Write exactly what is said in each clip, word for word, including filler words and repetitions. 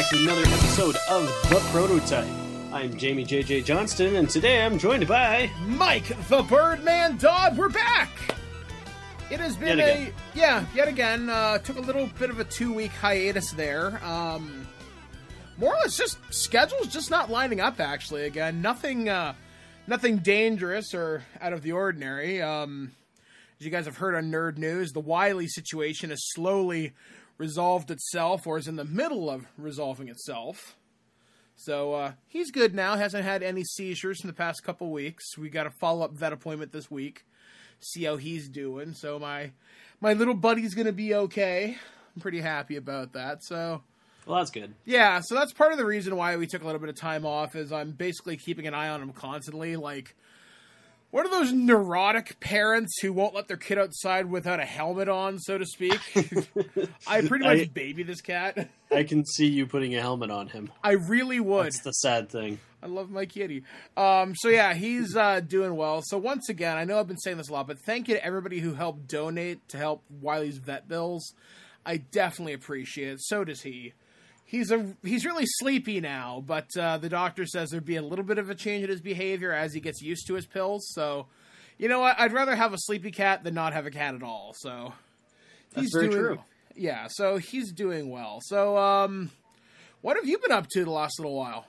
back to another episode of The Prototype. I'm Jamie J J Johnston, and today I'm joined by... Mike the Birdman Dodd. We're back! It has been Yet a... again. Yeah, yet again. Uh, took a little bit of a two-week hiatus there. Um, more or less just schedules just not lining up, actually. Again, nothing uh, nothing dangerous or out of the ordinary. Um, as you guys have heard on Nerd News, the Wiley situation has slowly resolved itself, or is in the middle of resolving itself. So, uh, he's good now, hasn't had any seizures in the past couple weeks. We got a follow-up vet appointment this week, see how he's doing. So my my little buddy's gonna be okay. I'm pretty happy about that, so... Well, that's good. Yeah, so that's part of the reason why we took a little bit of time off, is I'm basically keeping an eye on him constantly, like... What are those neurotic parents who won't let their kid outside without a helmet on, so to speak? I pretty much I- baby this cat. I can see you putting a helmet on him. I really would. That's the sad thing. I love my kitty. Um, so yeah, he's uh, doing well. So once again, I know I've been saying this a lot, but thank you to everybody who helped donate to help Wiley's vet bills. I definitely appreciate it. So does he. He's a he's really sleepy now, but uh, the doctor says there'd be a little bit of a change in his behavior as he gets used to his pills. So, you know what? I'd rather have a sleepy cat than not have a cat at all. So, That's he's very doing, true. Yeah, so he's doing well. So, um, what have you been up to the last little while?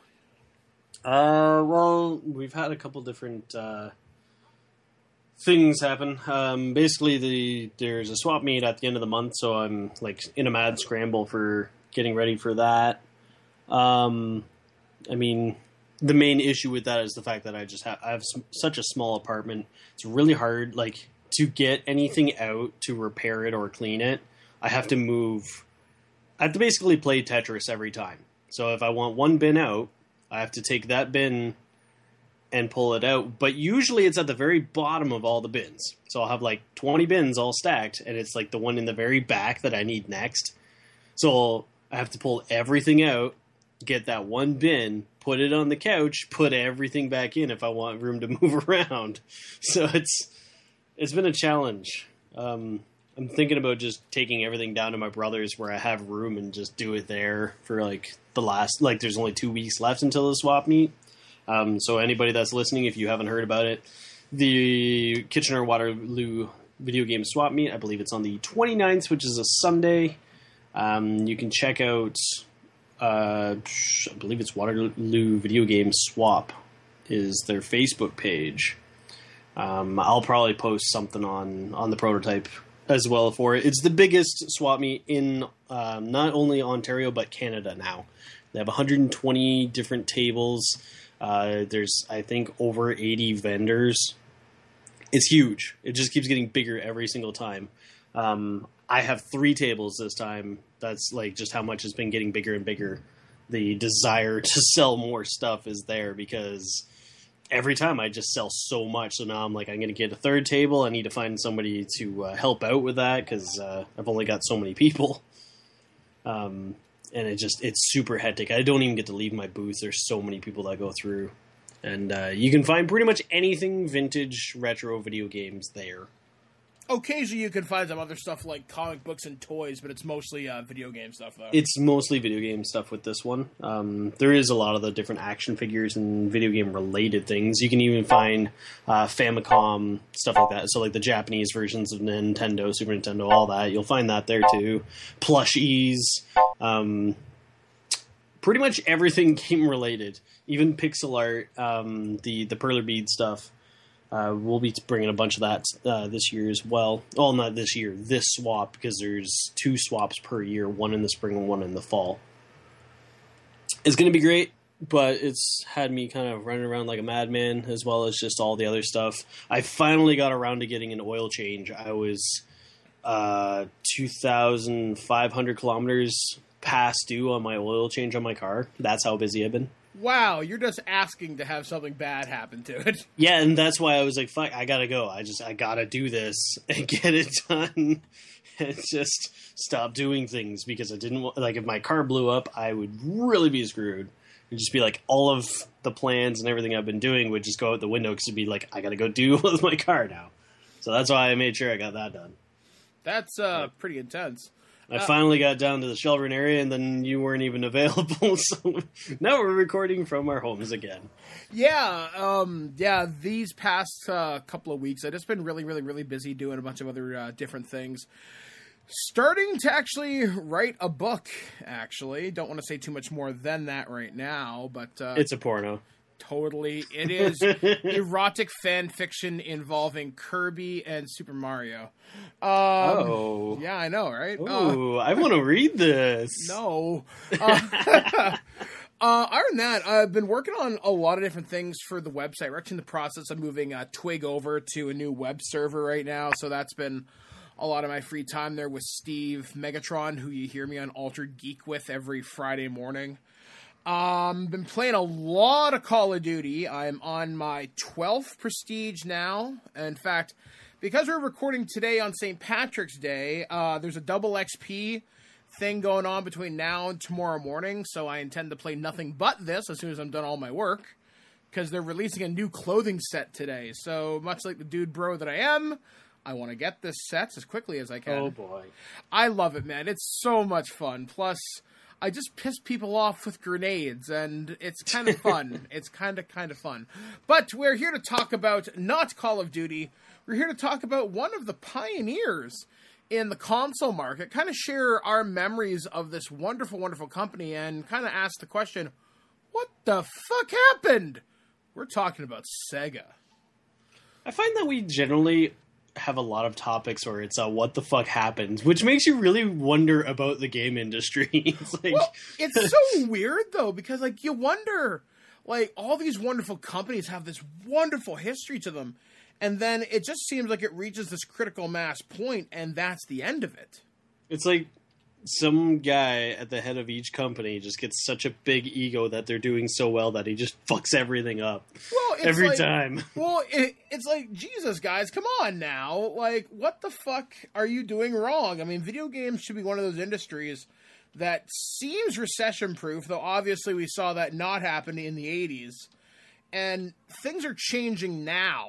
Uh, well, we've had a couple different uh, things happen. Um, basically, the there's a swap meet at the end of the month, so I'm like in a mad scramble for getting ready for that. Um, I mean, the main issue with that is the fact that I just have I have s- such a small apartment. It's really hard, like, to get anything out to repair it or clean it. I have to move. I have to basically play Tetris every time. So if I want one bin out, I have to take that bin and pull it out. But usually it's at the very bottom of all the bins. So I'll have like twenty bins all stacked, and it's like the one in the very back that I need next. So I have to pull everything out, get that one bin, put it on the couch, put everything back in if I want room to move around. So it's it's been a challenge. Um, I'm thinking about just taking everything down to my brother's where I have room and just do it there for like the last, like there's only two weeks left until the swap meet. Um, so anybody that's listening, if you haven't heard about it, the Kitchener-Waterloo video game swap meet, I believe it's on the twenty-ninth, which is a Sunday. Um, you can check out, uh, I believe it's Waterloo Video Game Swap is their Facebook page. Um, I'll probably post something on, on the prototype as well for it. It's the biggest swap meet in um, not only Ontario, but Canada now. They have one hundred twenty different tables. Uh, there's, I think, over eighty vendors. It's huge. It just keeps getting bigger every single time. Um, I have three tables this time. That's like just how much it's been getting bigger and bigger. The desire to sell more stuff is there because every time I just sell so much. So now I'm like, I'm going to get a third table. I need to find somebody to uh, help out with that because uh, I've only got so many people. Um, and it just, it's super hectic. I don't even get to leave my booth. There's so many people that go through. And uh, you can find pretty much anything vintage retro video games there. Occasionally you can find some other stuff like comic books and toys, but it's mostly uh, video game stuff, though. It's mostly video game stuff with this one. Um, there is a lot of the different action figures and video game related things. You can even find uh, Famicom, stuff like that. So like the Japanese versions of Nintendo, Super Nintendo, all that. You'll find that there too. Plushies. Um, pretty much everything game related. Even pixel art, um, the, the Perler Bead stuff. Uh, we'll be bringing a bunch of that uh, this year as well. Well, not this year, this swap, because there's two swaps per year, one in the spring and one in the fall. It's going to be great, but it's had me kind of running around like a madman, as well as just all the other stuff. I finally got around to getting an oil change. I was uh, two thousand five hundred kilometers past due on my oil change on my car. That's how busy I've been. Wow, you're just asking to have something bad happen to it. Yeah, and that's why I was like, fuck, I gotta go. I just, I gotta do this and get it done and just stop doing things because I didn't want, like, if my car blew up, I would really be screwed. It'd just be like all of the plans and everything I've been doing would just go out the window because it'd be like, I gotta go do with my car now. So that's why I made sure I got that done. That's uh, pretty intense. I I uh, finally got down to the Shelburne area, and then you weren't even available, so now we're recording from our homes again. Yeah, um, yeah, these past uh, couple of weeks, I've just been really, really, really busy doing a bunch of other uh, different things. Starting to actually write a book, actually. Don't want to say too much more than that right now, but... Uh, it's a porno. Totally. It is erotic fan fiction involving Kirby and Super Mario. Um, oh. Yeah, I know, right? Ooh, uh, I want to read this. No. Uh, uh, other than that, I've been working on a lot of different things for the website. We're actually in the process of moving uh, Twig over to a new web server right now, so that's been a lot of my free time there with Steve Megatron, who you hear me on Altered Geek with every Friday morning. Um, been playing a lot of Call of Duty. I'm on my twelfth Prestige now. In fact, because we're recording today on Saint Patrick's Day, uh, there's a double X P thing going on between now and tomorrow morning, so I intend to play nothing but this as soon as I'm done all my work, because they're releasing a new clothing set today. So, much like the dude bro that I am, I want to get this set as quickly as I can. Oh boy. I love it, man. It's so much fun. Plus, I just piss people off with grenades, and it's kind of fun. It's kind of, kind of fun. But we're here to talk about not Call of Duty. We're here to talk about one of the pioneers in the console market, kind of share our memories of this wonderful, wonderful company, and kind of ask the question, what the fuck happened? We're talking about Sega. I find that we generally have a lot of topics where it's uh, what the fuck happens, which makes you really wonder about the game industry. It's like... Well, it's so weird though, because like you wonder, like all these wonderful companies have this wonderful history to them, and then it just seems like it reaches this critical mass point, and that's the end of it. It's like some guy at the head of each company just gets such a big ego that they're doing so well that he just fucks everything up. Well, it's every like, time. Well, it, it's like, Jesus, guys, come on now. Like, what the fuck are you doing wrong? I mean, video games should be one of those industries that seems recession-proof, though obviously we saw that not happen in the eighties. And things are changing now.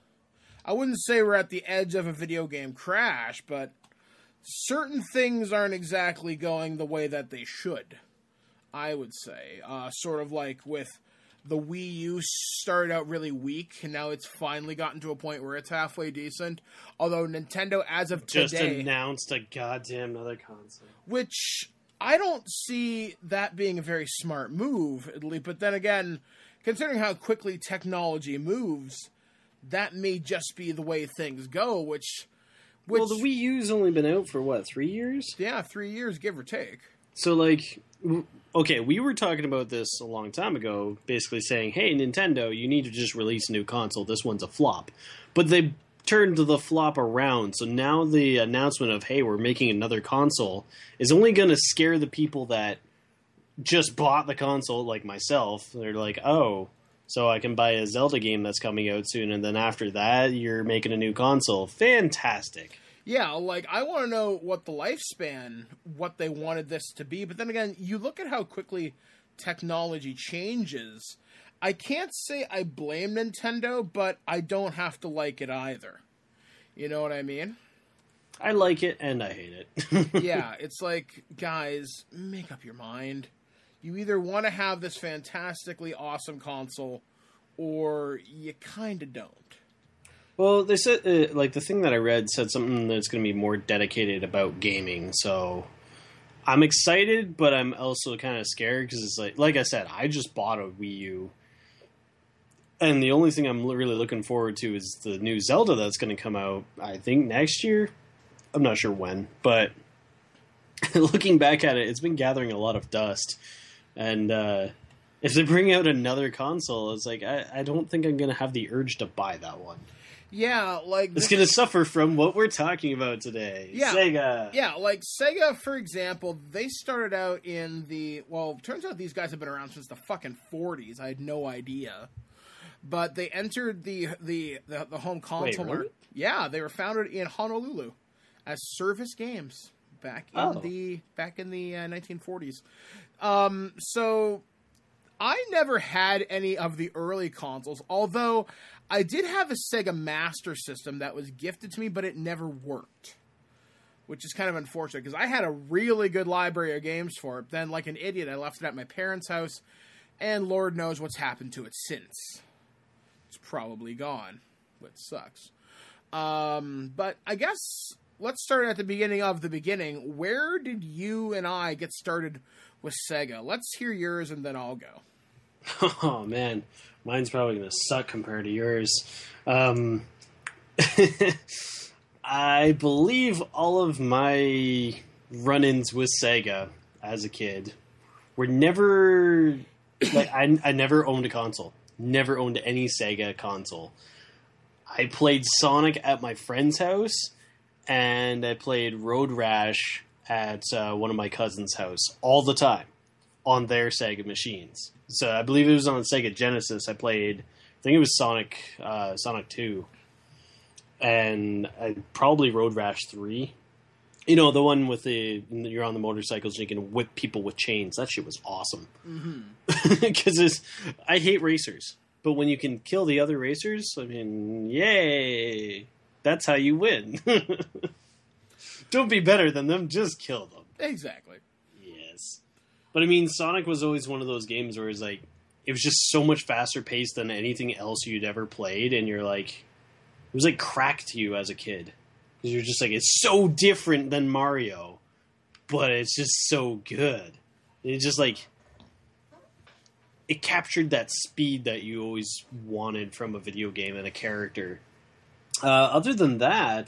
I wouldn't say we're at the edge of a video game crash, but certain things aren't exactly going the way that they should, I would say. Uh, sort of like with the Wii U started out really weak, and now it's finally gotten to a point where it's halfway decent. Although Nintendo, as of just today... Just announced a goddamn other console. Which, I don't see that being a very smart move, but then again, considering how quickly technology moves, that may just be the way things go, which... Which, well, the Wii U's only been out for, what, three years? Yeah, three years, give or take. So, like, okay, we were talking about this a long time ago, basically saying, hey, Nintendo, you need to just release a new console. This one's a flop. But they turned the flop around, so now the announcement of, hey, we're making another console is only going to scare the people that just bought the console, like myself. They're like, oh... So I can buy a Zelda game that's coming out soon, and then after that, you're making a new console. Fantastic. Yeah, like, I want to know what the lifespan, what they wanted this to be. But then again, you look at how quickly technology changes. I can't say I blame Nintendo, but I don't have to like it either. You know what I mean? I like it, and I hate it. Yeah, it's like, guys, make up your mind. You either want to have this fantastically awesome console, or you kind of don't. Well, they said, uh, like, the thing that I read said something that's going to be more dedicated about gaming, so I'm excited, but I'm also kind of scared, because it's like, like I said, I just bought a Wii U, and the only thing I'm really looking forward to is the new Zelda that's going to come out, I think, next year. I'm not sure when, but looking back at it, it's been gathering a lot of dust. And uh, if they bring out another console, it's like, I, I don't think I'm going to have the urge to buy that one. Yeah, like... It's going to suffer from what we're talking about today. Yeah, Sega. Yeah, like Sega, for example, they started out in the... Well, turns out these guys have been around since the fucking forties. I had no idea. But they entered the the, the, the home console Wait, really? market. Yeah, they were founded in Honolulu as Service Games back in oh. the back in the uh, nineteen forties. Um, so I never had any of the early consoles, although I did have a Sega Master System that was gifted to me, but it never worked. which is kind of unfortunate because I had a really good library of games for it. Then, like an idiot, I left it at my parents' house, and Lord knows what's happened to it since. It's probably gone, which sucks. Um, but I guess let's start at the beginning of the beginning. Where did you and I get started with Sega? Let's hear yours, and then I'll go. Oh, man. Mine's probably going to suck compared to yours. Um... I believe all of my run-ins with Sega as a kid were never like I, I never owned a console. Never owned any Sega console. I played Sonic at my friend's house, and I played Road Rash at uh, one of my cousin's house all the time on their Sega machines. So I believe it was on Sega Genesis. I played, I think it was Sonic, uh, Sonic two. And I probably Road Rash three. You know, the one with the, you're on the motorcycles and you can whip people with chains. That shit was awesome. Because mm-hmm. I hate racers. But when you can kill the other racers, I mean, yay. That's how you win. Don't be better than them, just kill them. Exactly. Yes. But I mean, Sonic was always one of those games where it's like, it was just so much faster paced than anything else you'd ever played. And you're like, it was like crack to you as a kid. Because you're just like, it's so different than Mario, but it's just so good. It's just like, it captured that speed that you always wanted from a video game and a character. Uh, other than that,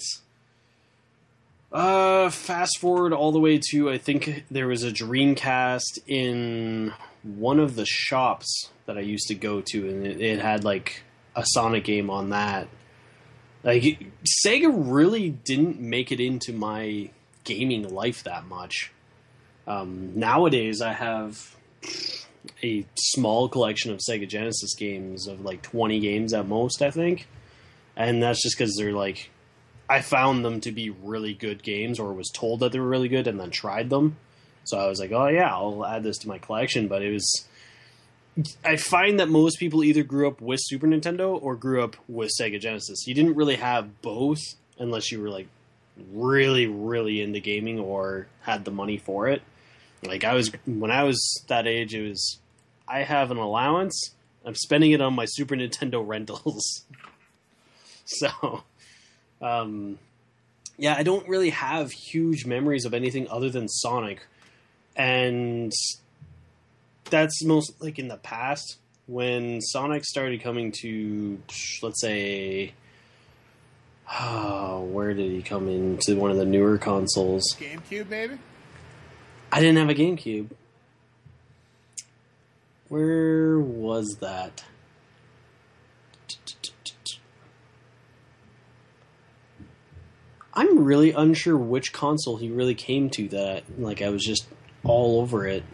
uh, fast forward all the way to, I think there was a Dreamcast in one of the shops that I used to go to, and it, it had like a Sonic game on that. Like, Sega really didn't make it into my gaming life that much. Um, nowadays, I have a small collection of Sega Genesis games of like twenty games at most, I think. And that's just because they're like, I found them to be really good games, or was told that they were really good and then tried them. So I was like, oh yeah, I'll add this to my collection. But it was... I find that most people either grew up with Super Nintendo or grew up with Sega Genesis. You didn't really have both unless you were like really, really into gaming or had the money for it. Like I was, when I was that age, it was, I have an allowance. I'm spending it on my Super Nintendo rentals. So, um, yeah, I don't really have huge memories of anything other than Sonic. And that's most like in the past when Sonic started coming to, let's say, oh, where did he come into one of the newer consoles? GameCube, maybe? I didn't have a GameCube. Where was that? I'm really unsure which console he really came to that, like, I was just all over it.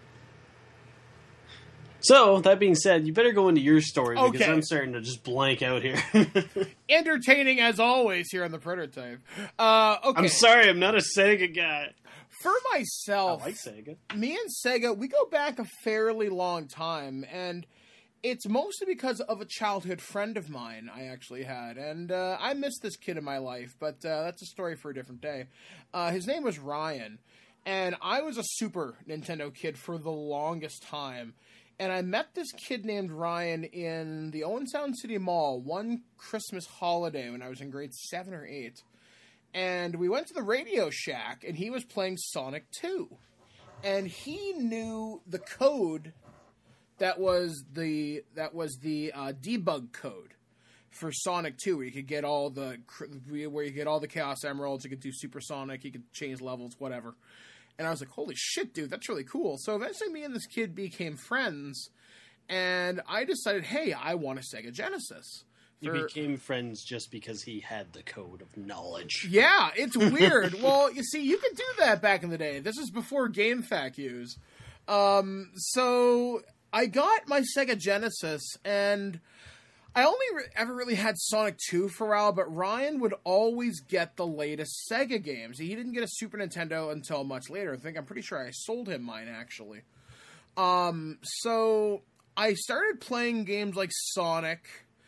So, that being said, you better go into your story because okay. I'm starting to just blank out here. Entertaining as always here on the Prototype. Uh, okay. I'm sorry, I'm not a Sega guy. For myself, I like Sega. Me and Sega, we go back a fairly long time, and it's mostly because of a childhood friend of mine I actually had, and uh, I miss this kid in my life, but uh, that's a story for a different day. Uh, his name was Ryan, and I was a Super Nintendo kid for the longest time. And I met this kid named Ryan in the Owen Sound City Mall one Christmas holiday when I was in grade seven or eight. And we went to the Radio Shack, and he was playing Sonic two. And he knew the code that was the that was the uh, debug code for Sonic two, where you could get all the where you get all the Chaos Emeralds, you could do Super Sonic, you could change levels, whatever. And I was like, holy shit, dude, that's really cool. So eventually me and this kid became friends, and I decided, hey, I want a Sega Genesis. For... You became friends just because he had the code of knowledge. Yeah, it's weird. Well, you see, you could do that back in the day. This is before GameFAQ use. Um, so I got my Sega Genesis, and I only re- ever really had Sonic two for a while, but Ryan would always get the latest Sega games. He didn't get a Super Nintendo until much later. I think I'm pretty sure I sold him mine, actually. Um, so I started playing games like Sonic,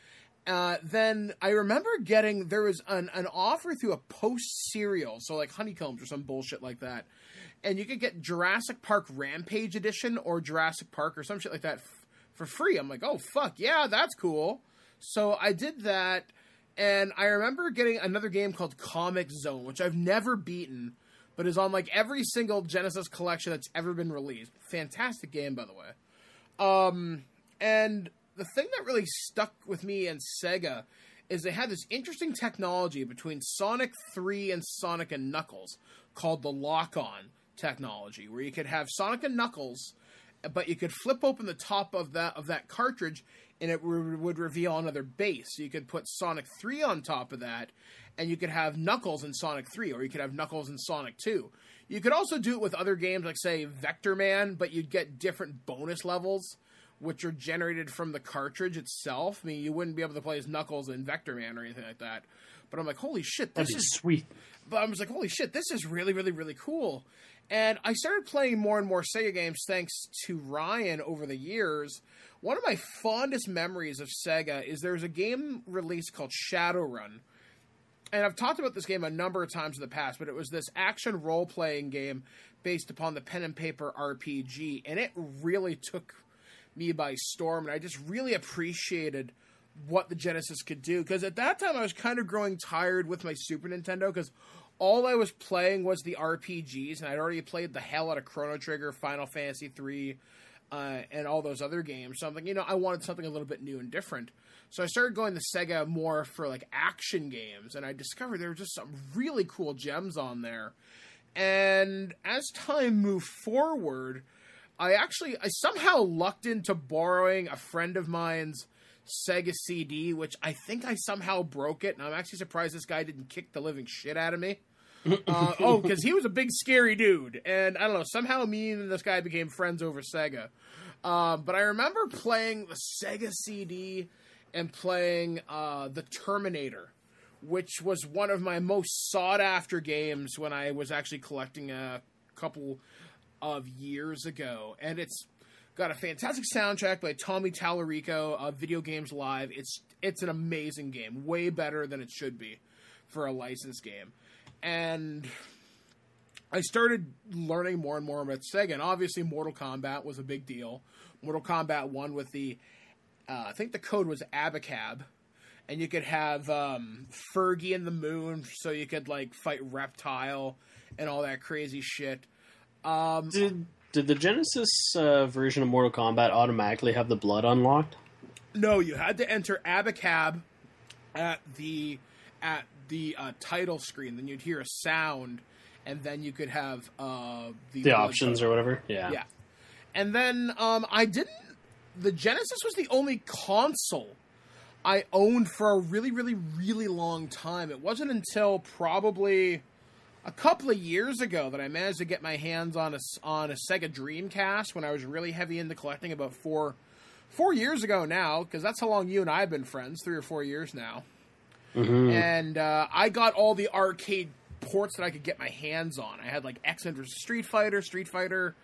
Uh, then I remember getting, there was an, an offer through a Post cereal, so like Honeycombs or some bullshit like that. And you could get Jurassic Park Rampage Edition or Jurassic Park or some shit like that f- for free. I'm like, oh, fuck, yeah, that's cool. So I did that, and I remember getting another game called Comic Zone, which I've never beaten, but is on like every single Genesis collection that's ever been released. Fantastic game, by the way. Um, and the thing that really stuck with me and Sega is they had this interesting technology between Sonic three and Sonic and Knuckles called the lock-on technology, where you could have Sonic and Knuckles, but you could flip open the top of that of that cartridge and it re- would reveal another base. So you could put Sonic three on top of that, and you could have Knuckles in Sonic three, or you could have Knuckles in Sonic two. You could also do it with other games like, say, Vector Man, but you'd get different bonus levels, which are generated from the cartridge itself. I mean, you wouldn't be able to play as Knuckles in Vector Man or anything like that. But I'm like, holy shit, this That'd be is sweet. But I was like, holy shit, this is really, really, really cool. And I started playing more and more Sega games thanks to Ryan over the years. One of my fondest memories of Sega is there's a game released called Shadowrun. And I've talked about this game a number of times in the past, but it was this action role-playing game based upon the pen and paper R P G. And it really took me by storm, and I just really appreciated what the Genesis could do, because at that time I was kind of growing tired with my Super Nintendo, because all I was playing was the R P Gs, and I'd already played the hell out of Chrono Trigger, Final Fantasy three, uh, and all those other games. So I'm like, you know, I wanted something a little bit new and different. So I started going to Sega more for like action games, and I discovered there were just some really cool gems on there. And as time moved forward, I actually, I somehow lucked into borrowing a friend of mine's Sega C D, which I think I somehow broke it, and I'm actually surprised this guy didn't kick the living shit out of me. Uh, oh, because he was a big scary dude, and I don't know, somehow me and this guy became friends over Sega. Uh, but I remember playing the Sega C D and playing uh, the Terminator, which was one of my most sought-after games when I was actually collecting a couple of years ago, and it's got a fantastic soundtrack by Tommy Tallarico of Video Games Live. It's it's an amazing game, way better than it should be for a licensed game. And I started learning more and more about Sega, and obviously Mortal Kombat was a big deal. Mortal Kombat one with the, uh, I think the code was Abacab, and you could have um, Fergie in the Moon, so you could like fight Reptile and all that crazy shit. Um, Did did the Genesis uh, version of Mortal Kombat automatically have the blood unlocked? No, you had to enter Abacab at the at the uh, title screen. Then you'd hear a sound, and then you could have uh, the, the options or whatever. Yeah, yeah. And then um, I didn't. The Genesis was the only console I owned for a really, really, really long time. It wasn't until probably a couple of years ago that I managed to get my hands on a, on a Sega Dreamcast when I was really heavy into collecting, about four four years ago now, because that's how long you and I have been friends, three or four years now. Mm-hmm. And uh, I got all the arcade ports that I could get my hands on. I had like X-Men versus Street Fighter, Street Fighter,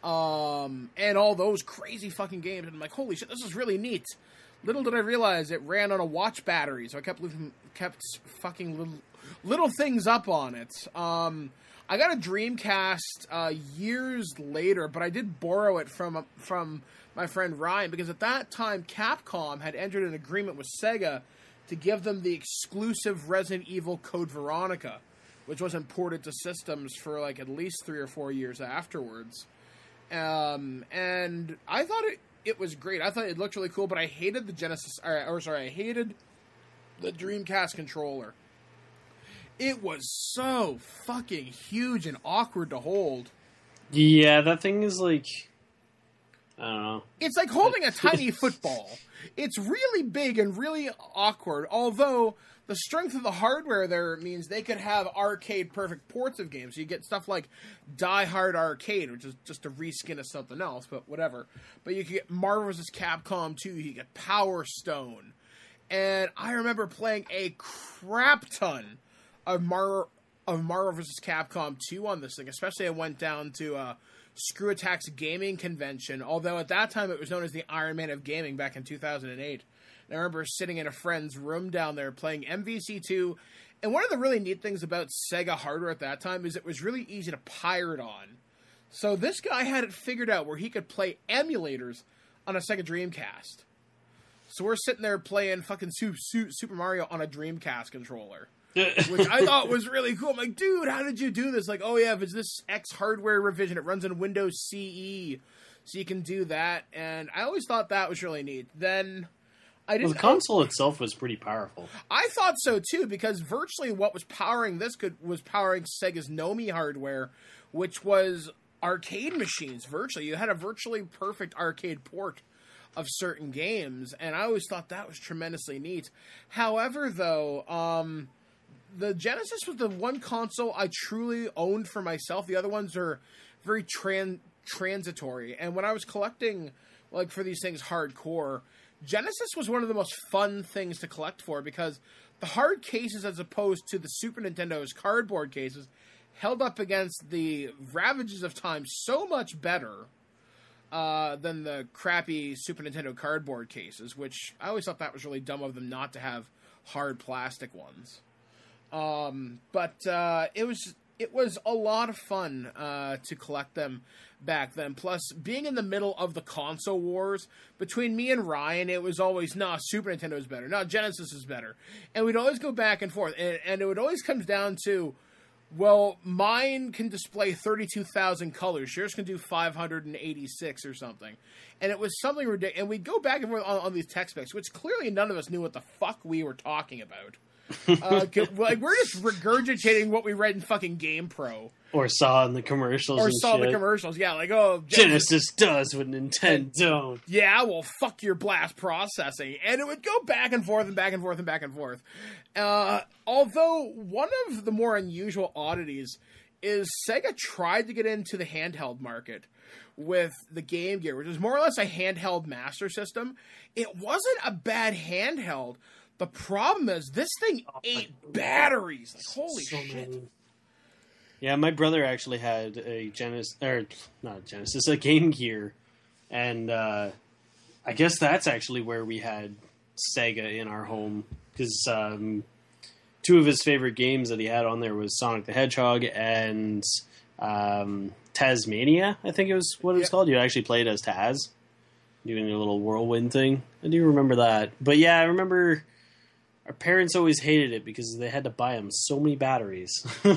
um, and all those crazy fucking games. And I'm like, holy shit, this is really neat. Little did I realize it ran on a watch battery, so I kept kept fucking little little things up on it. Um, I got a Dreamcast uh, years later, but I did borrow it from from my friend Ryan, because at that time Capcom had entered an agreement with Sega to give them the exclusive Resident Evil Code Veronica, which wasn't ported to systems for like at least three or four years afterwards. Um, and I thought it. It was great. I thought it looked really cool, but I hated the Genesis, or, or sorry, I hated the Dreamcast controller. It was so fucking huge and awkward to hold. Yeah, that thing is like, I don't know. It's like holding a tiny football. It's really big and really awkward, although the strength of the hardware there means they could have arcade-perfect ports of games. So you get stuff like Die Hard Arcade, which is just a reskin of something else, but whatever. But you could get Marvel versus. Capcom two, you get Power Stone. And I remember playing a crap ton of, Mar- of Marvel versus. Capcom two on this thing, especially I went down to uh, Screw Attack's gaming convention, although at that time it was known as the Iron Man of gaming back in two thousand eight. And I remember sitting in a friend's room down there playing M V C two, and one of the really neat things about Sega hardware at that time is it was really easy to pirate on. So this guy had it figured out where he could play emulators on a Sega Dreamcast. So we're sitting there playing fucking Super Mario on a Dreamcast controller, which I thought was really cool. I'm like, dude, how did you do this? Like, oh yeah, if it's this X hardware revision, it runs in Windows C E, so you can do that. And I always thought that was really neat. Then I didn't. Well, the console itself was pretty powerful. I thought so too, because virtually what was powering this could was powering Sega's Nomi hardware, which was arcade machines. Virtually, you had a virtually perfect arcade port of certain games, and I always thought that was tremendously neat. However, though, um, the Genesis was the one console I truly owned for myself. The other ones are very tran- transitory, and when I was collecting, like, for these things hardcore, Genesis was one of the most fun things to collect for, because the hard cases, as opposed to the Super Nintendo's cardboard cases, held up against the ravages of time so much better Uh, than the crappy Super Nintendo cardboard cases, which I always thought that was really dumb of them not to have hard plastic ones. Um, but uh, it was it was a lot of fun uh, to collect them back then. Plus, being in the middle of the console wars between me and Ryan, it was always, nah, Super Nintendo is better, nah, Genesis is better, and we'd always go back and forth, and, and it would always come down to, well, mine can display thirty-two thousand colors. Yours can do five hundred eighty-six or something. And it was something ridiculous. And we'd go back and forth on, on these tech specs, which clearly none of us knew what the fuck we were talking about. uh, like, we're just regurgitating what we read in fucking GamePro. Or saw in the commercials. Or and saw in shit. the commercials, yeah. Like, oh, Genesis does what Nintendo don't. Yeah, well, fuck your blast processing. And it would go back and forth and back and forth and back and forth. Uh, although, one of the more unusual oddities is Sega tried to get into the handheld market with the Game Gear, which was more or less a handheld Master System. It wasn't a bad handheld. The problem is, this thing oh, ate batteries. Like, holy so shit. Many. Yeah, my brother actually had a Genesis, or not a Genesis, a Game Gear. And uh, I guess that's actually where we had Sega in our home. Because um, two of his favorite games that he had on there was Sonic the Hedgehog and um, Tasmania, I think it was what it was yeah. called. You actually played as Taz, doing a little whirlwind thing. I do remember that. But yeah, I remember our parents always hated it because they had to buy them so many batteries.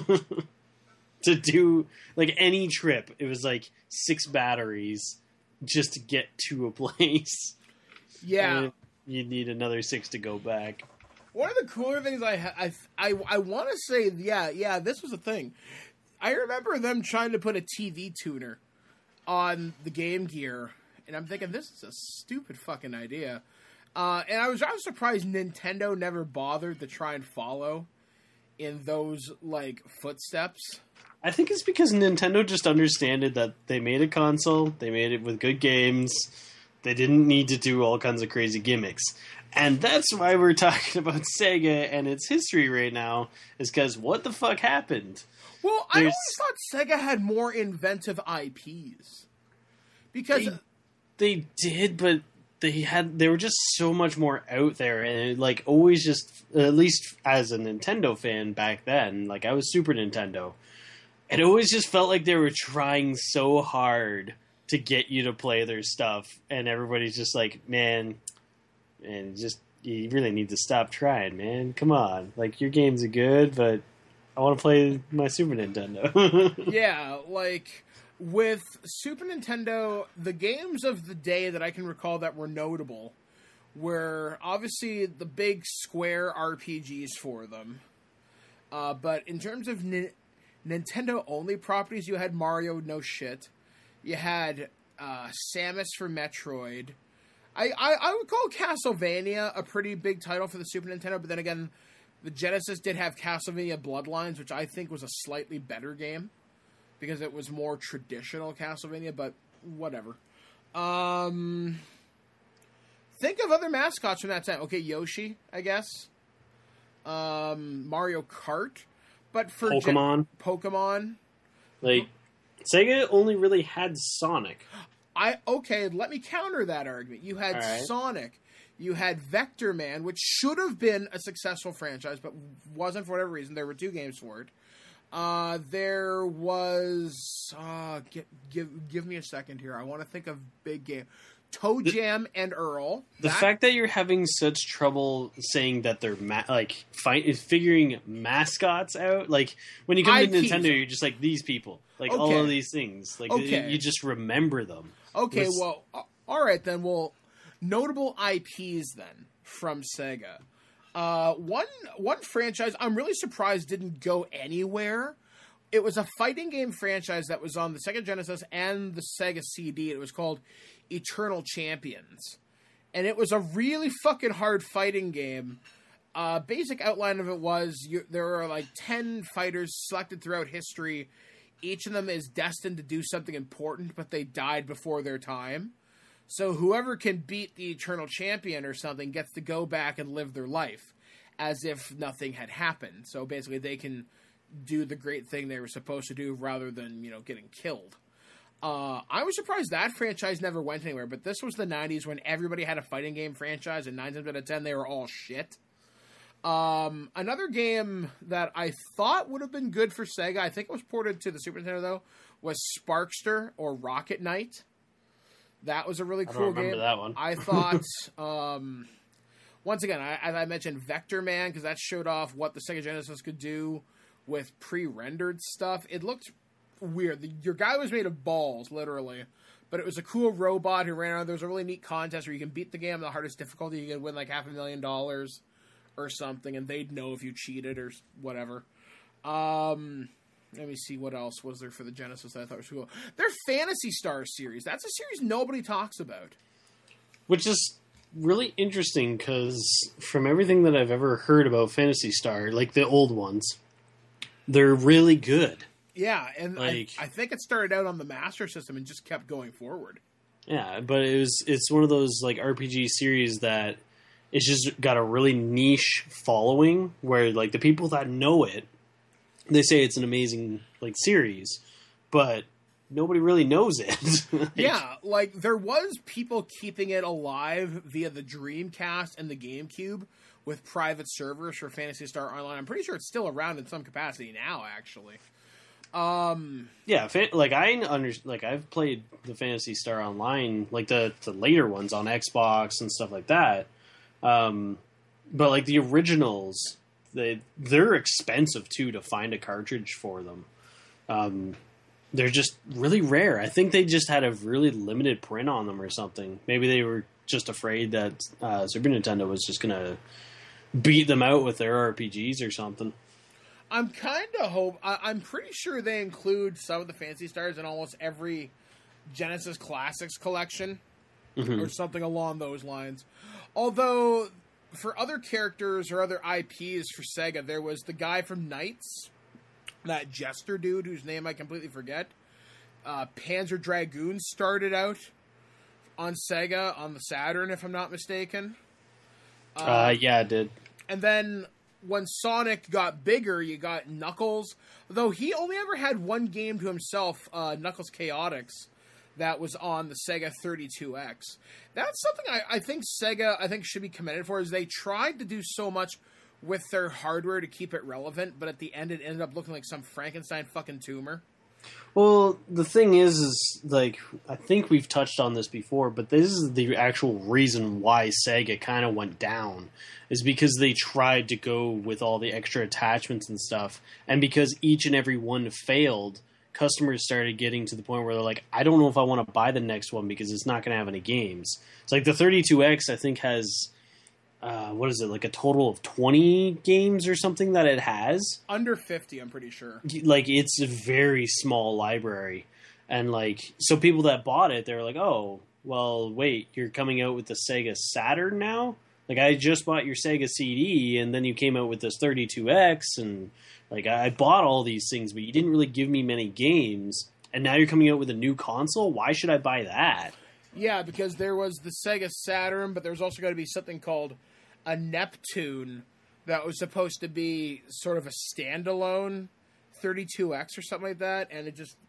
To do, like, any trip, it was, like, six batteries just to get to a place. Yeah. You'd need another six to go back. One of the cooler things I ha- I, I, I want to say, yeah, yeah, this was a thing. I remember them trying to put a T V tuner on the Game Gear, and I'm thinking, this is a stupid fucking idea. Uh, and I was, I was surprised Nintendo never bothered to try and follow in those, like, footsteps. I think it's because Nintendo just understood that they made a console, they made it with good games, they didn't need to do all kinds of crazy gimmicks. And that's why we're talking about Sega and its history right now, is because what the fuck happened? Well, I There's... always thought Sega had more inventive I Ps. Because... They, they did, but they had they were just so much more out there, and it, like, always just, at least as a Nintendo fan back then, like, I was Super Nintendo, it always just felt like they were trying so hard to get you to play their stuff, and everybody's just like, man, man, just, you really need to stop trying, man. Come on. Like, your games are good, but I want to play my Super Nintendo. Yeah, like, with Super Nintendo, the games of the day that I can recall that were notable were obviously the big Square R P Gs for them. Uh, but in terms of Ni- Nintendo-only properties, you had Mario, no shit. You had uh, Samus for Metroid. I, I, I would call Castlevania a pretty big title for the Super Nintendo, but then again, the Genesis did have Castlevania Bloodlines, which I think was a slightly better game, because it was more traditional Castlevania, but whatever. Um, think of other mascots from that time. Okay, Yoshi, I guess. Um, Mario Kart. But for Pokemon. Gen- Pokemon. Like, Sega only really had Sonic. I okay, let me counter that argument. You had right. Sonic, you had Vector Man, which should have been a successful franchise, but wasn't for whatever reason. There were two games for it. Uh, there was uh, give, give give me a second here. I want to think of big game. Toe Jam the, and Earl. The that, fact that you're having such trouble saying that they're ma- like fi- figuring mascots out, like when you come I to Nintendo, you're just like these people, like okay. all of these things, like okay. you, you just remember them. Okay, What's, well, uh, all right then. Well, notable I Ps then from Sega. Uh, one one franchise I'm really surprised didn't go anywhere. It was a fighting game franchise that was on the Sega Genesis and the Sega C D. It was called Eternal Champions. And it was a really fucking hard fighting game. Uh, basic outline of it was you, there are like ten fighters selected throughout history. Each of them is destined to do something important, but they died before their time. So whoever can beat the Eternal Champion or something gets to go back and live their life as if nothing had happened. So basically they can do the great thing they were supposed to do rather than, you know, getting killed. Uh, I was surprised that franchise never went anywhere, but this was the nineties when everybody had a fighting game franchise, and nine times out of ten they were all shit. Um, another game that I thought would have been good for Sega, I think it was ported to the Super Nintendo though, was Sparkster or Rocket Knight. That was a really cool I don't remember game. That one. I thought, um, once again, I, as I mentioned, Vector Man, because that showed off what the Sega Genesis could do with pre-rendered stuff. It looked weird. The, your guy was made of balls, literally. But it was a cool robot who ran around. There was a really neat contest where you can beat the game on the hardest difficulty. You could win like half a million dollars or something, and they'd know if you cheated or whatever. Um... Let me see what else was there for the Genesis that I thought was cool. Their Phantasy Star series. That's a series nobody talks about. Which is really interesting because from everything that I've ever heard about Phantasy Star, like the old ones, they're really good. Yeah, and like, I, I think it started out on the Master System and just kept going forward. Yeah, but it was it's one of those like R P G series that it's just got a really niche following where like the people that know it, they say it's an amazing like series, but nobody really knows it. like, yeah, like there was people keeping it alive via the Dreamcast and the GameCube with private servers for Phantasy Star Online. I'm pretty sure it's still around in some capacity now, actually. Um, yeah, like I under like I've played the Phantasy Star Online, like the the later ones on Xbox and stuff like that. Um, but like the originals. They they're expensive too to find a cartridge for them. Um, they're just really rare. I think they just had a really limited print on them or something. Maybe they were just afraid that uh, Super Nintendo was just gonna beat them out with their R P Gs or something. I'm kind of hope. I, I'm pretty sure they include some of the Phantasy Stars in almost every Genesis Classics collection mm-hmm. or something along those lines. Although. For other characters or other I Ps for Sega, there was the guy from Knights, that Jester dude whose name I completely forget. Uh, Panzer Dragoon started out on Sega on the Saturn, if I'm not mistaken. Uh, uh, yeah, it did. And then when Sonic got bigger, you got Knuckles. Though he only ever had one game to himself, uh, Knuckles Chaotix. That was on the Sega thirty-two X. That's something I, I think Sega I think should be commended for, is they tried to do so much with their hardware to keep it relevant, but at the end it ended up looking like some Frankenstein fucking tumor. Well, the thing is, is like I think we've touched on this before, but this is the actual reason why Sega kind of went down, is because they tried to go with all the extra attachments and stuff, and because each and every one failed. Customers started getting to the point where they're like, I don't know if I want to buy the next one because it's not going to have any games. It's like the thirty-two X, I think, has, uh, what is it, like a total of twenty games or something that it has? Under fifty, I'm pretty sure. Like, it's a very small library. And, like, so people that bought it, they were like, oh, well, wait, you're coming out with the Sega Saturn now? Like, I just bought your Sega C D, and then you came out with this thirty-two X, and... Like, I bought all these things, but you didn't really give me many games, and now you're coming out with a new console? Why should I buy that? Yeah, because there was the Sega Saturn, but there's also got to be something called a Neptune that was supposed to be sort of a standalone thirty-two X or something like that, and it just...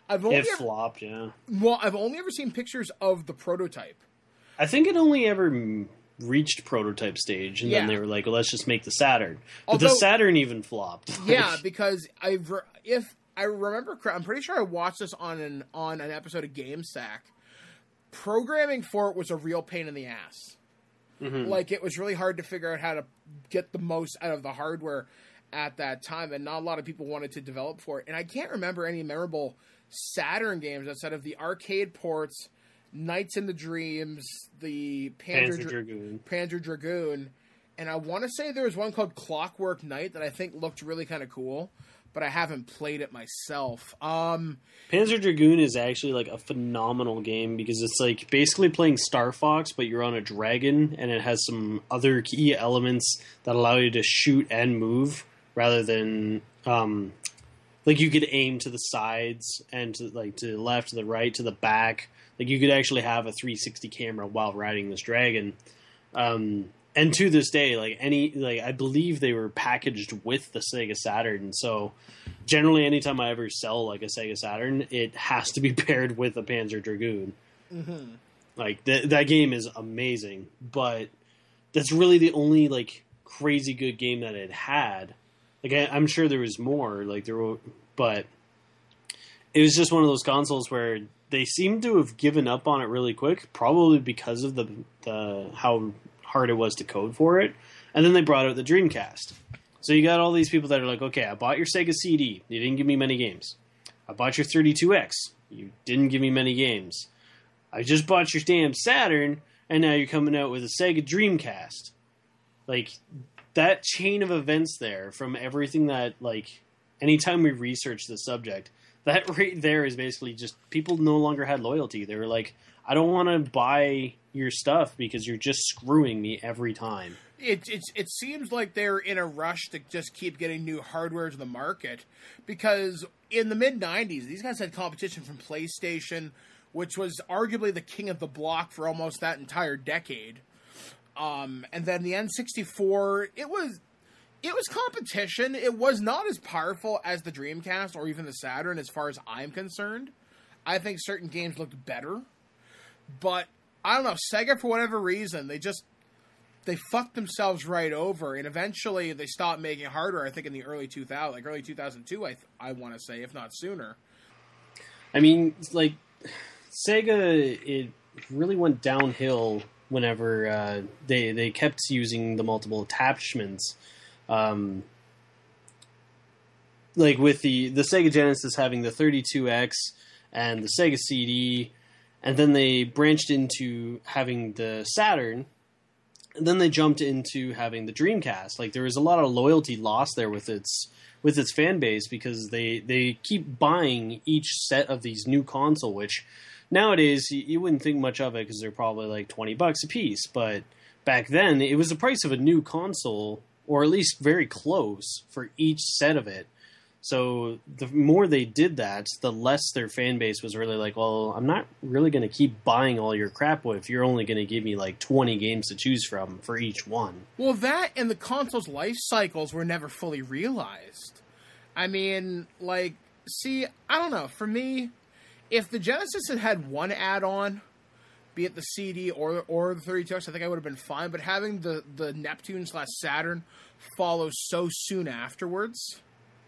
I've only it ever, flopped, yeah. Well, I've only ever seen pictures of the prototype. I think it only ever m- reached prototype stage, and Yeah. then they were like, well, let's just make the Saturn. But Although- the Saturn even flopped. Yeah, because I've if I remember, correct- I'm pretty sure I watched this on an on an episode of GameSack. Programming for it was a real pain in the ass. Mm-hmm. Like, it was really hard to figure out how to get the most out of the hardware at that time, and not a lot of people wanted to develop for it. And I can't remember any memorable Saturn games outside of the arcade ports, Nights in the Dreams, the Panzer, Panzer Dra- Dragoon. Panzer Dragoon, and I want to say there was one called Clockwork Knight that I think looked really kind of cool, but I haven't played it myself. Um, Panzer Dragoon is actually like a phenomenal game because it's like basically playing Star Fox, but you're on a dragon, and it has some other key elements that allow you to shoot and move rather than um, like you could aim to the sides and to like to the left, to the right, to the back. Like you could actually have a three sixty camera while riding this dragon. Um, and to this day, like any like I believe they were packaged with the Sega Saturn. So generally, anytime I ever sell like a Sega Saturn, it has to be paired with a Panzer Dragoon. mm-hmm. Like th- that game is amazing, but that's really the only like crazy good game that it had. Like I, I'm sure there was more. Like there were, but it was just one of those consoles where they seem to have given up on it really quick, probably because of the the how hard it was to code for it. And then they brought out the Dreamcast. So you got all these people that are like, okay, I bought your Sega C D. You didn't give me many games. I bought your thirty-two X. You didn't give me many games. I just bought your damn Saturn, and now you're coming out with a Sega Dreamcast. Like, that chain of events there, from everything that, like, anytime we research the subject, that right there is basically just people no longer had loyalty. They were like, I don't want to buy your stuff because you're just screwing me every time. It, it, it seems like they're in a rush to just keep getting new hardware to the market, because in the mid nineties, these guys had competition from PlayStation, which was arguably the king of the block for almost that entire decade. Um, and then the N sixty-four, it was it was competition. It was not as powerful as the Dreamcast or even the Saturn as far as I'm concerned. I think certain games looked better. But, I don't know, Sega, for whatever reason, they just, they fucked themselves right over, and eventually they stopped making hardware, I think, in the early two thousands, like early two thousand two, I, th- I want to say, if not sooner. I mean, like, Sega, it really went downhill whenever uh, they they kept using the multiple attachments. Um, like, with the, the Sega Genesis having the thirty-two X and the Sega C D, and then they branched into having the Saturn, and then they jumped into having the Dreamcast. Like, there was a lot of loyalty lost there with its with its fan base because they, they keep buying each set of these new console, which nowadays you, you wouldn't think much of it because they're probably like twenty bucks a piece. But back then, it was the price of a new console, or at least very close, for each set of it. So the more they did that, the less their fan base was really like, well, I'm not really going to keep buying all your crap if you're only going to give me like twenty games to choose from for each one. Well, that and the console's life cycles were never fully realized. I mean, like, see, I don't know. For me, if the Genesis had had one add-on, be it the C D or or the thirty-two X, I think I would have been fine. But having the, the Neptune slash Saturn follow so soon afterwards...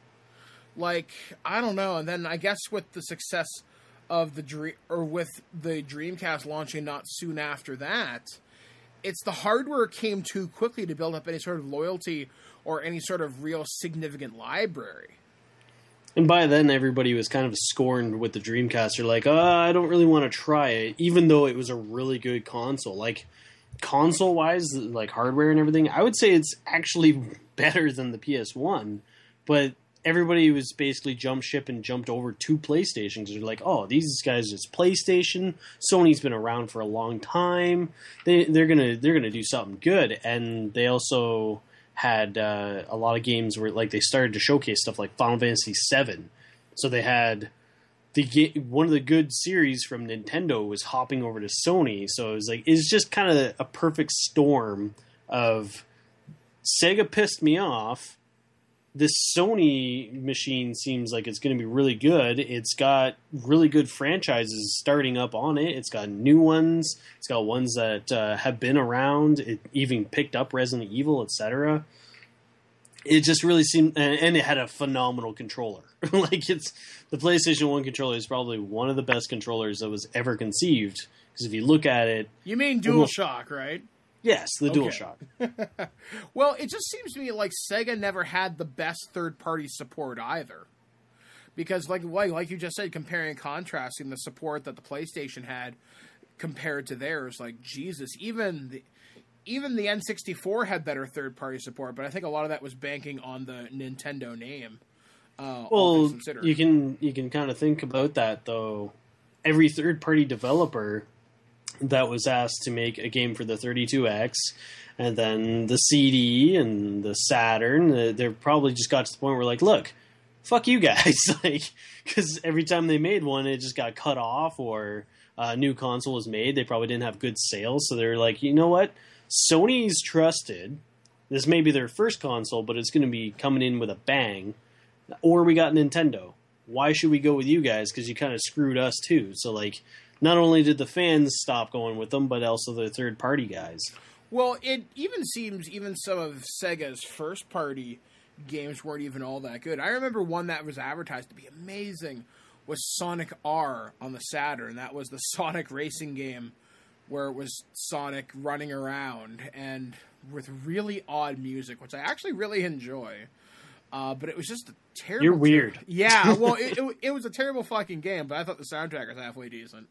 Like, I don't know. And then I guess with the success of the Dream, or with the Dreamcast launching not soon after that, it's the hardware came too quickly to build up any sort of loyalty or any sort of real significant library. And by then, everybody was kind of scorned with the Dreamcast. They're like, oh, I don't really want to try it, even though it was a really good console. Like, console-wise, like hardware and everything, I would say it's actually better than the P S one. But everybody was basically jumped ship and jumped over to PlayStation because they're like, oh, these guys, it's PlayStation. Sony's been around for a long time. They, they're gonna they're gonna do something good. And they also had uh, a lot of games where like they started to showcase stuff like Final Fantasy seven. So they had the ga- one of the good series from Nintendo was hopping over to Sony. So it was like it's just kind of a perfect storm of Sega pissed me off. this Sony machine seems like it's going to be really good. It's got really good franchises starting up on it. It's got new ones. It's got ones that uh, have been around. It even picked up Resident Evil, et cetera. It just really seemed, and, and it had a phenomenal controller. Like it's the PlayStation one controller is probably one of the best controllers that was ever conceived. Because if you look at it, you mean DualShock, right? Yes, the okay. DualShock. Well, it just seems to me like Sega never had the best third-party support either. Because, like, like like you just said, comparing and contrasting the support that the PlayStation had compared to theirs, like, Jesus, even the, even the N sixty-four had better third-party support, but I think a lot of that was banking on the Nintendo name. Uh, well, you can you can kind of think about that, though. Every third-party developer that was asked to make a game for the thirty-two X, and then the C D and the Saturn, they probably just got to the point where, like, look, fuck you guys, like, because every time they made one, it just got cut off, or a new console was made. They probably didn't have good sales, so they're like, you know what? Sony's trusted. This may be their first console, but it's going to be coming in with a bang. Or we got Nintendo. Why should we go with you guys? Because you kind of screwed us too. So, like, not only did the fans stop going with them, but also the third-party guys. Well, it even seems even some of Sega's first-party games weren't even all that good. I remember one that was advertised to be amazing was Sonic R on the Saturn. That was the Sonic racing game where it was Sonic running around and with really odd music, which I actually really enjoy. Uh, but it was just a terrible... You're weird. Ter- yeah, well, it, it, it was a terrible fucking game, but I thought the soundtrack was halfway decent.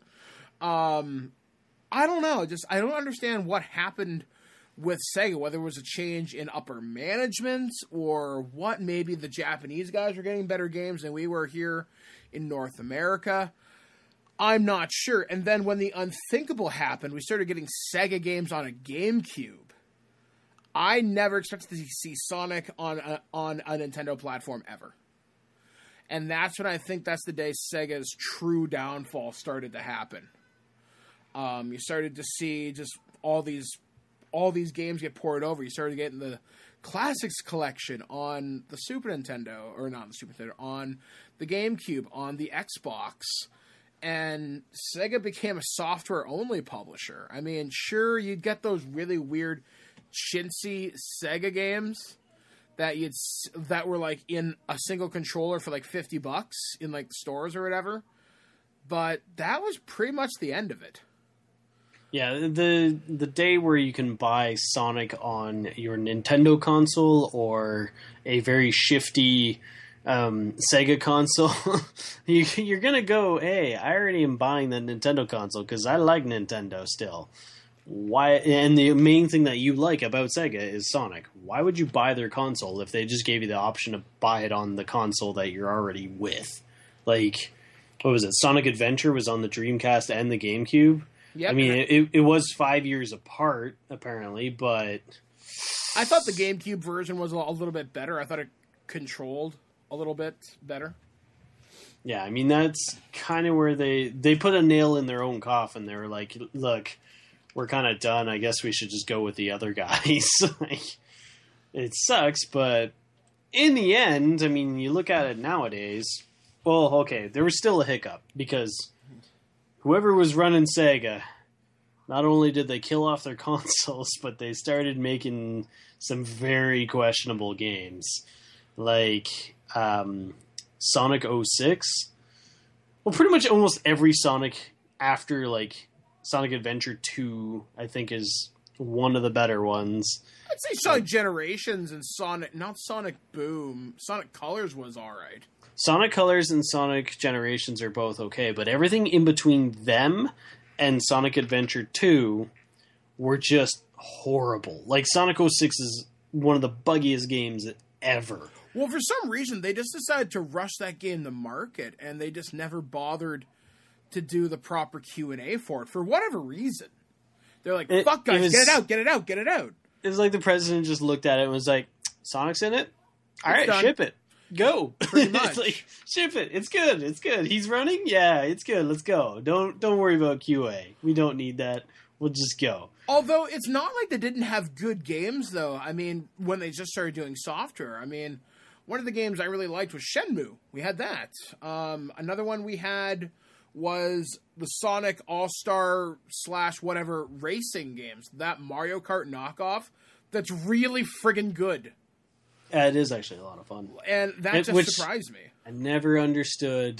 Um, I don't know. Just I don't understand what happened with Sega, whether it was a change in upper management or what. Maybe the Japanese guys were getting better games than we were here in North America. I'm not sure. And then when the unthinkable happened, we started getting Sega games on a GameCube. I never expected to see Sonic on a, on a Nintendo platform ever. And that's when I think that's the day Sega's true downfall started to happen. Um, you started to see just all these all these games get poured over. You started getting the Classics collection on the Super Nintendo, or not the Super Nintendo, on the GameCube, on the Xbox. And Sega became a software-only publisher. I mean, sure, you'd get those really weird chintzy Sega games that you'd that were like in a single controller for like fifty bucks in like stores or whatever, but that was pretty much the end of it. Yeah, the the day where you can buy Sonic on your Nintendo console or a very shifty um, Sega console, you, you're gonna go, hey, I already am buying the Nintendo console because I like Nintendo still. Why? And the main thing that you like about Sega is Sonic. Why would you buy their console if they just gave you the option to buy it on the console that you're already with? Like, what was it? Sonic Adventure was on the Dreamcast and the GameCube. Yep. I mean, it, it was five years apart, apparently, but... I thought the GameCube version was a little bit better. I thought it controlled a little bit better. Yeah, I mean, that's kind of where they... They put a nail in their own coffin. They were like, look... We're kind of done. I guess we should just go with the other guys. Like, it sucks, but in the end, I mean, you look at it nowadays. Well, okay, there was still a hiccup because whoever was running Sega, not only did they kill off their consoles, but they started making some very questionable games, like um, Sonic oh six. Well, pretty much almost every Sonic after like. Sonic Adventure two, I think, is one of the better ones. I'd say Sonic Generations and Sonic, not Sonic Boom. Sonic Colors was alright. Sonic Colors and Sonic Generations are both okay, but everything in between them and Sonic Adventure two were just horrible. Like, Sonic oh six is one of the buggiest games ever. Well, for some reason, they just decided to rush that game to market, and they just never bothered to do the proper Q and A for it, for whatever reason. They're like, it, fuck guys, it was, get it out, get it out, get it out. It was like the president just looked at it and was like, Sonic's in it? All right, done. Ship it. Go. Pretty much. It's like, ship it. It's good. It's good. He's running? Yeah, it's good. Let's go. Don't don't worry about Q A. We don't need that. We'll just go. Although, it's not like they didn't have good games, though. I mean, when they just started doing software. I mean, one of the games I really liked was Shenmue. We had that. Um, another one we had was the Sonic All-Star slash whatever racing games. That Mario Kart knockoff that's really friggin' good. Yeah, it is actually a lot of fun. And that it, just surprised me. I never understood.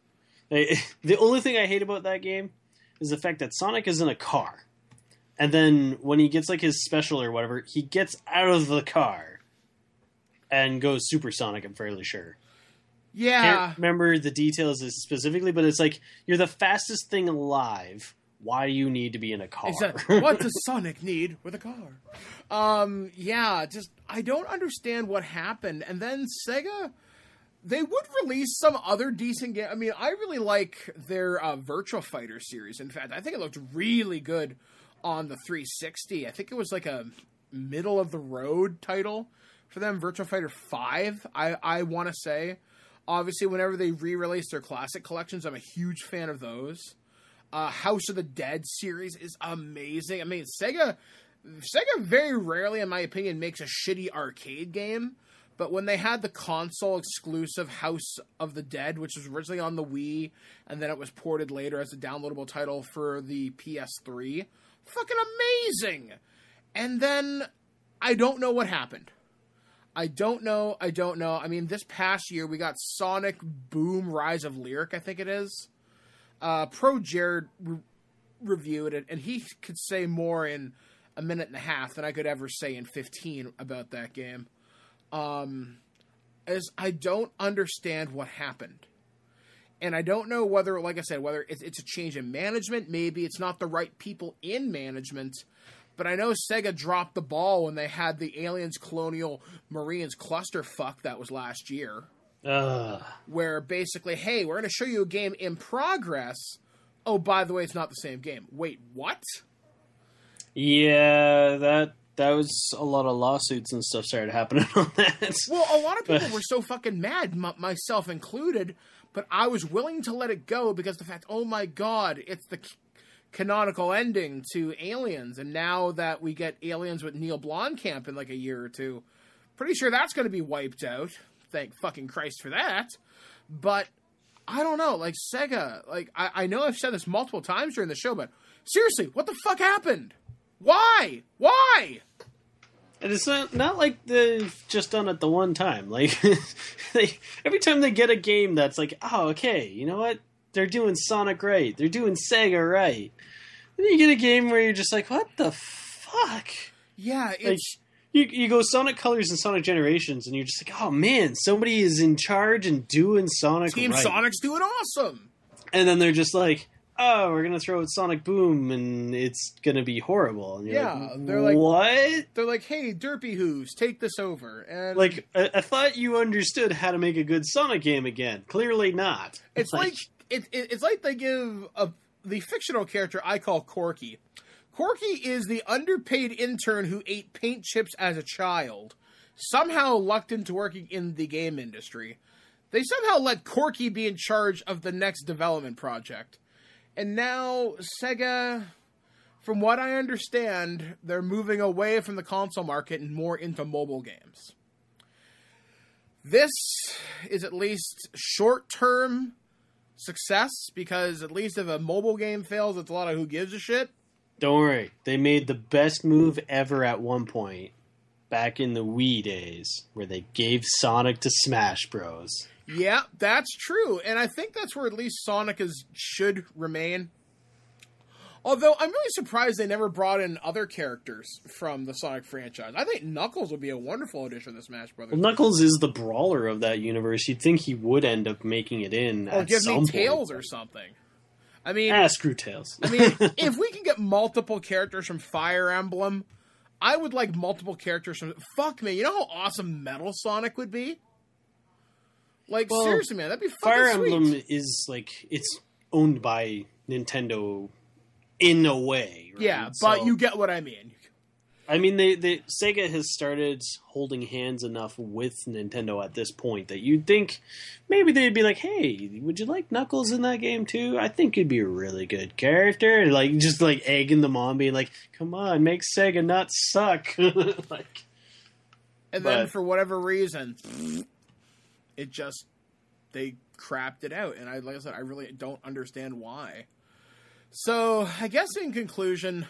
The only thing I hate about that game is the fact that Sonic is in a car. And then when he gets like his special or whatever, he gets out of the car and goes supersonic, I'm fairly sure. Yeah. Can't remember the details specifically, but it's like, you're the fastest thing alive. Why do you need to be in a car? Exactly. What does Sonic need with a car? Um, yeah, just, I don't understand what happened. And then Sega, they would release some other decent game. I mean, I really like their uh, Virtua Fighter series. In fact, I think it looked really good on the three sixty. I think it was like a middle of the road title for them, Virtua Fighter five, I, I want to say. Obviously, whenever they re-release their classic collections, I'm a huge fan of those. Uh, House of the Dead series is amazing. I mean, Sega, Sega very rarely, in my opinion, makes a shitty arcade game. But when they had the console-exclusive House of the Dead, which was originally on the Wii, and then it was ported later as a downloadable title for the P S three, fucking amazing! And then, I don't know what happened. I don't know, I don't know. I mean, this past year, we got Sonic Boom Rise of Lyric, I think it is. Uh, Pro Jared re- reviewed it, and he could say more in a minute and a half than I could ever say in fifteen about that game. Um, as I don't understand what happened. And I don't know whether, like I said, whether it's, it's a change in management, maybe it's not the right people in management, but I know Sega dropped the ball when they had the Aliens Colonial Marines clusterfuck that was last year. Ugh. Where basically, hey, we're going to show you a game in progress. Oh, by the way, it's not the same game. Wait, what? Yeah, that that was a lot of lawsuits and stuff started happening on that. Well, a lot of people were so fucking mad, m- myself included, but I was willing to let it go because the fact, oh my god, it's the c- canonical ending to Aliens, and now that we get Aliens with Neil Blomkamp in like a year or two, pretty sure that's going to be wiped out. Thank fucking Christ for that. But I don't know, like Sega, like I, I know I've said this multiple times during the show, but seriously, what the fuck happened? Why? Why? And it's not, not like they've just done it the one time. Like, they, every time they get a game that's like, oh, okay, you know what? They're doing Sonic right. They're doing Sega right. Then you get a game where you're just like, what the fuck? Yeah, it's... Like, you, you go Sonic Colors and Sonic Generations, and you're just like, oh, man, somebody is in charge and doing Sonic Team right. Sonic's doing awesome! And then they're just like, oh, we're going to throw out Sonic Boom, and it's going to be horrible. And you're yeah, like, they're like, what? They're like, hey, Derpy Who's, take this over. And like, I, I thought you understood how to make a good Sonic game again. Clearly not. It's like, like it, it, it's like they give a, the fictional character I call Corky. Corky is the underpaid intern who ate paint chips as a child, somehow lucked into working in the game industry. They somehow let Corky be in charge of the next development project. And now, Sega, from what I understand, they're moving away from the console market and more into mobile games. This is at least short-term success, because at least if a mobile game fails, it's a lot of who gives a shit. Don't worry. They made the best move ever at one point, back in the Wii days, where they gave Sonic to Smash Bros. Yeah, that's true, and I think that's where at least Sonic is should remain. Although, I'm really surprised they never brought in other characters from the Sonic franchise. I think Knuckles would be a wonderful addition to Smash Bros. Well, Knuckles is the brawler of that universe. You'd think he would end up making it in Or at give some me point. Tails or something. I mean... Ah, screw Tails. I mean, if we can get multiple characters from Fire Emblem, I would like multiple characters from... Fuck me, you know how awesome Metal Sonic would be? Like, Well, seriously, man, that'd be fucking Fire sweet. Emblem is, like, it's owned by Nintendo in a way, right? Yeah, but So- you get what I mean. I mean, they, they Sega has started holding hands enough with Nintendo at this point that you'd think maybe they'd be like, "Hey, would you like Knuckles in that game too? I think he'd be a really good character." And like just like egging them on, being like, "Come on, make Sega not suck." Like, And then But- for whatever reason, It just, they crapped it out. And I, like I said, I really don't understand why. So, I guess in conclusion,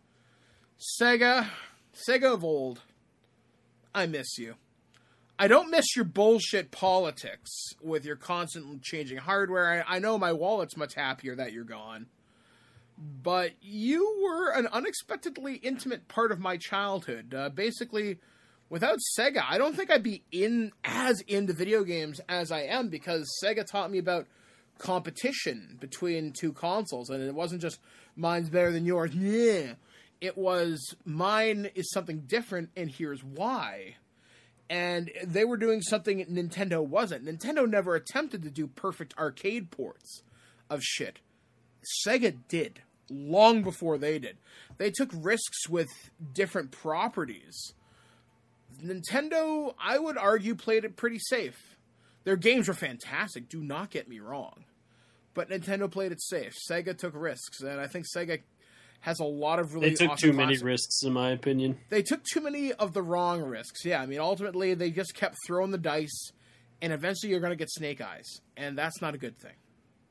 Sega, Sega of old, I miss you. I don't miss your bullshit politics with your constant changing hardware. I, I know my wallet's much happier that you're gone. But you were an unexpectedly intimate part of my childhood. Uh, basically, without Sega, I don't think I'd be in as into video games as I am, because Sega taught me about competition between two consoles, and it wasn't just mine's better than yours. Yeah. It was mine is something different, and here's why. And they were doing something Nintendo wasn't. Nintendo never attempted to do perfect arcade ports of shit. Sega did, long before they did. They took risks with different properties. Nintendo, I would argue, played it pretty safe. Their games were fantastic, do not get me wrong. But Nintendo played it safe. Sega took risks, and I think Sega has a lot of really They took awesome too many classic. risks, in my opinion. They took too many of the wrong risks. Yeah, I mean, ultimately, they just kept throwing the dice, and eventually you're going to get snake eyes, and that's not a good thing.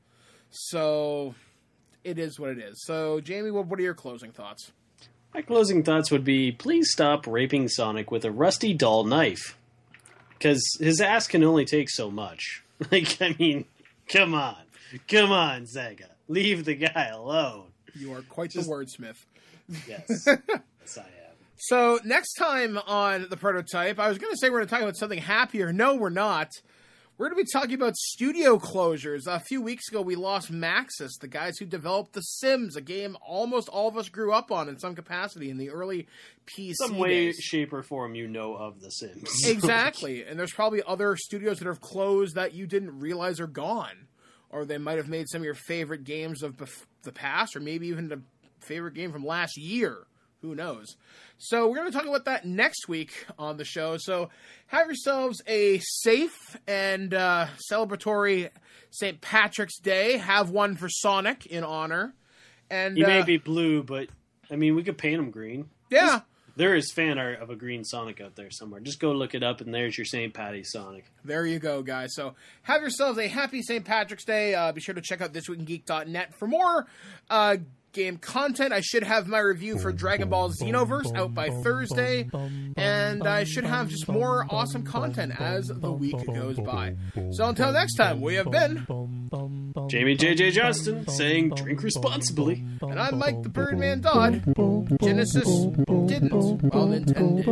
So, it is what it is. So, Jamie, what, what are your closing thoughts? My closing thoughts would be, please stop raping Sonic with a rusty dull knife. Because his ass can only take so much. Like, I mean, come on. Come on, Sega. Leave the guy alone. You are quite Just, the wordsmith. Yes. Yes, I am. So, next time on The Prototype, I was going to say we're going to talk about something happier. No, we're not. We're going to be talking about studio closures. A few weeks ago, we lost Maxis, the guys who developed The Sims, a game almost all of us grew up on in some capacity in the early P C Some way, days. shape, or form you know of The Sims. Exactly. And there's probably other studios that have closed that you didn't realize are gone. Or they might have made some of your favorite games of bef- the past, or maybe even a favorite game from last year. Who knows? So we're going to talk about that next week on the show. So have yourselves a safe and uh, celebratory Saint Patrick's Day. Have one for Sonic in honor. And He may uh, be blue, but, I mean, we could paint him green. yeah. Just, there is fan art of a green Sonic out there somewhere. Just go look it up, and there's your Saint Patty Sonic. There you go, guys. So have yourselves a happy Saint Patrick's Day. Uh, be sure to check out this week in geek dot net for more uh, game content. I should have my review for Dragon Ball Xenoverse out by Thursday, and I should have just more awesome content as the week goes by. So until next time, we have been Jamie J J Johnston saying drink responsibly. and I'm Mike the Birdman Dodd. Genesis didn't, while Nintendo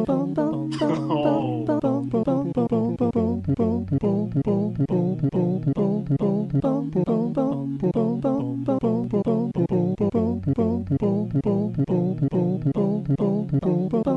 did. Oh.